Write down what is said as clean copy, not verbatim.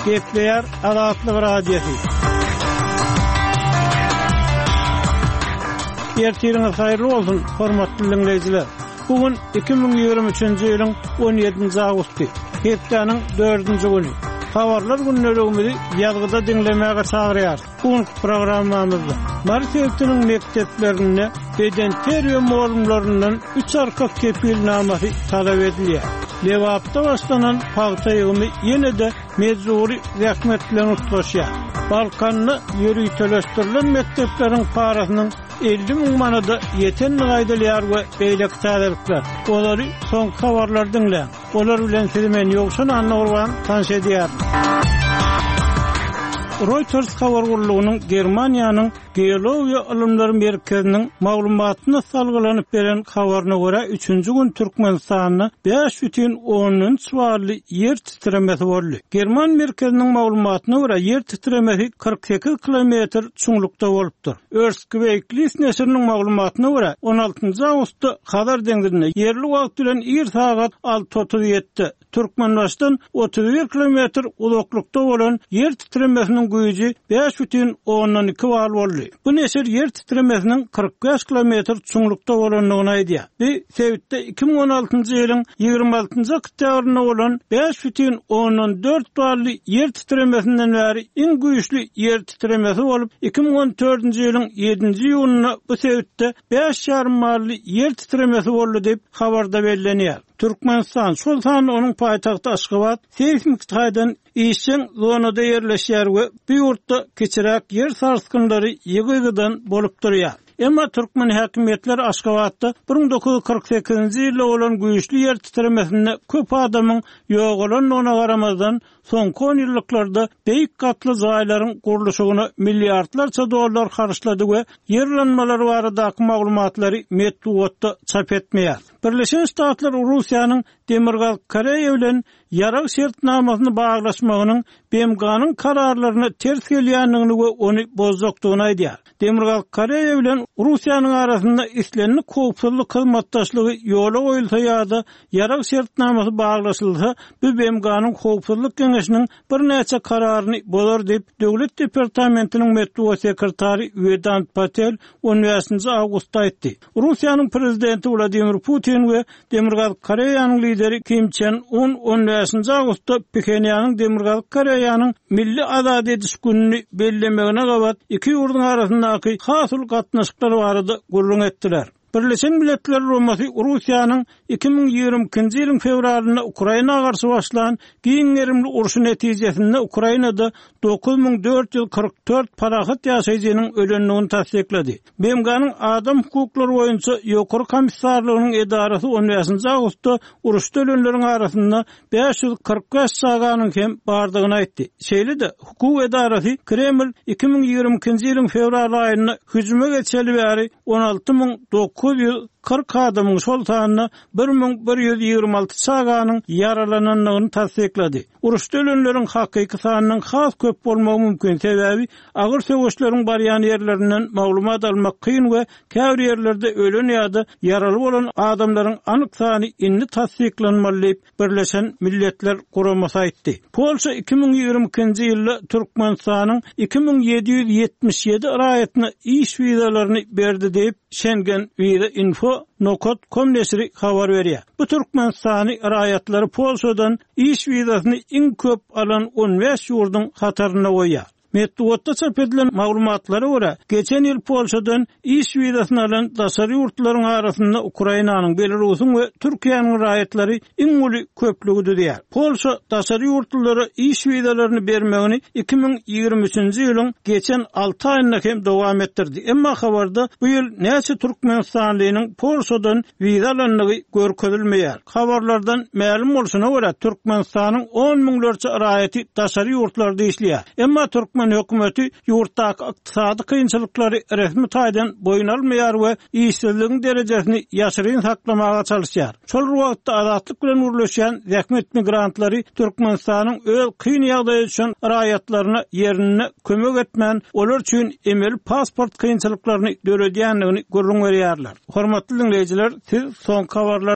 Gepleyer Azatlyk Radiosu. Ertiriniz hayırlı olsun, hormatly dinleyijiler. Bugün 2023-nji ýylyň 17-nji awgusty, hepdeniň 4-nji güni. Habarlar günleri ýazgyda dinlemäge çagyrýar. Bugünkü programmamyzda Mart ýyltynyň mekdeplerinde bedenteri molumlaryndan 3 arka kepilnamasy talap edilýär. Lewapda başlanan paýta ýygyny ýene-de mezuri rähmet bilen utlaşýar. Balkanny ýürüýteleşdirilen mekdepleriň parasynyň 50.000 manada ýeten gaýdalýar we beýlek täzelikler. Olary soňky habarlar dinleýän. Olar bilen sizimen ýokşan anlagyrwan tanış edýär. Reuters habar gurulugynyň Germaniýanyň Geologiýa Ilymlary Merkeziniň maglumatyna salgylanyp beren habaryna görä 3-nji gün Türkmenistanyny 5,10 sually yer titremesi boldy. German merkeziniň maglumatyna görä yer titremesi 48 kilometr çuňlukda bolupdyr. Earthquake näşriniň maglumatyna görä 16-njy awgustda Hazar deňizinde yerli wagt bilen 1 saat 6:37 Türkmenbaşdan 31 kilometr uzaklykda bolan yer titremesiniň güýji 5,12 bal boldy. Bu näşer yer titremesiniň 45 kilometr çuňlukda bolanlygyny aýdýar. Bu sebäpde 2016-njy ýylyň 26-njy oktýabryna bolan 5,14 bally yer titremesinden bäri iň güýçli yer titremesi bolup 2014-njy ýylyň 7-nji ýylyna bu sebäpde 5,5 bally yer titremesi boldy diýip habarda bellenýär. Türkmenistan şol sany onuň paýtagty Aşgabat seismik taýdan işin zonada yerleşýär we bu ýurtda keçirek yer sarskynlary ýygydan bolup durýar. Emma Türkmen häkimetleri Aşgabatda 1948-nji ýylda bolan güýçli yer titremesinde köp adamyň ýogalynyna garamazdan soňky 10 ýyllyklarda beýik gatly zaýlaryň gurulşygyna milliardlarça dollar harçlady we ýerlenmeleri baradaky maglumatlary metbuatda çap etmeýär. Birleşen Ştatlar Russiýanyň Demirgal Koreýa bilen ýarak şertnamasyny baglaşmagynyň BMG-nyň kararlaryna ters gelýändigini we ony bozjakdygyny aýdýar. Demirgal Koreýa bilen Russiýanyň arasynda islenli howpsuzlyk hyzmatdaşlygy ýola goýulsa ýa-da ýarak şertnamasy baglaşylsa, bu BMG-nyň howpsuzlyk geňeşiniň bir näçe kararyny bolar diýip Döwlet departamentiniň metbuat sekretary Vedant Patel 17-nji awgustda aýtdy. Russiýanyň prezidenti Vladimir Putin we Demirgal Koreýanyň lideri Kim Chen-un 17-nji awgustda Pchenýanyň Demirgal Koreýanyň milli azad ediş gününi bellemegine gabat iki ýurduň arasyndaky hasyl gatnaşyklary barada gurrun etdiler. Birleşen Milletler Romasy Russiýanyň 2022-nji ýylyň fevralyna Ukraina garşy başlanan giňerimli uruşy netijesinde Ukrainada 9444 parahat ýaşaýjynyň ölenligini tasdiklady. BMG-nyň adam hukuklary boýunça ýokary komissarlygynyň edarasy 15-nji awgustda uruşda ölenleriň arasynda 545 saganyň hem bardygyny aýtdy. Şeýle-de hukuk edarasy Kreml 2022-nji ýylyň fevral aýyna hüjüme geçeli bäri 16.940 adamyň şol sanyna 1126 saganyň yaralananlygyny tasdiklady. Uruşda ölenleriň hakyky sanynyň has köp bolmagy mümkin sebäbi agyr söwüşleriň barýan ýerlerinden maglumat almak kyn we käbir ýerlerde ölen ýa-da yaraly bolan adamlaryň anyk sany indi tasdiklanmaly diýip Birleşen Milletler Guramasy aýtdy. Polşa 2022-nji ýylda Türkmenistanyň 2777 raýatyna iş wizalaryny berdi diýip Schengen Viza Info Nokot.com näşri habar berýär. Bu Türkmenistany raýatlary Polşadan iş wizasyny iň köp alan 15 ýurduň hataryna goýýar. Metbuatda çap edilen maglumatlara görä, geçen ýyl Polşadan iş wizasyny alan daşary ýurtlaryň arasynda Ukrainanyň, Belarusyň we Türkiýanyň raýatlary iň uly köplügi diýär. Polşa daşary ýurtlary iş wizalaryny bermegini 2023-nji ýylyň geçen 6 aýyna hem dowam etdirdi. Emma habarda bu ýyl näçe Türkmenistanlynyň Polşadan wiza alanlygy görkezilmeýär. Habarlardan ma'lum bolşuna görä, Türkmenistanyň 10 miňlerçe raýaty daşary ýurtlarda işleýär. Emma Türkmen hökümeti ýurtdaky ykdysady kynçylyklary resmi taýdan boyun almaýar we işsizligiň derejesini ýaşyryn saklamaga çalışýar. Şol wagtda azatlyk bilen urulýan rähmet migrantlary Türkmenistanyň öz kyn ýagdaýy üçin raýatlaryna ýerine kömek etmän, olar üçin emel pasport kynçylyklaryny döredýänligini görüň berýärler. Hormatly dinleýijiler, siz soňky habarlar